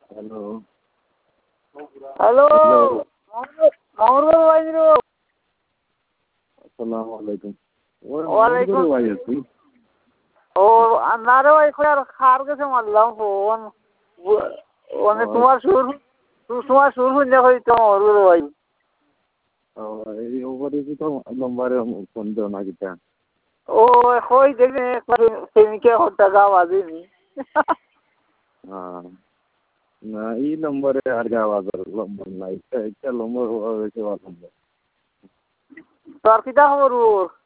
hello hello hello মামুর ভাই আসসালামু আলাইকুম ওয়ালাইকুম ভাই আছি ও না রে ভাই আর খার গেছে মারলাম ফোন মানে তোমার সুর শুনলে হয়তো মামুর ভাই এই ওভারে কি তো নম্বরে ফোন দাও না কিটা ও কই দেখি একবার প্রেমিকে টাকা বাজিনি না এই নম্বরে আর যাওয়ার নম্বর নাই এটা নম্বর হয়েছে নম্বর তোর কিটা খবর ওর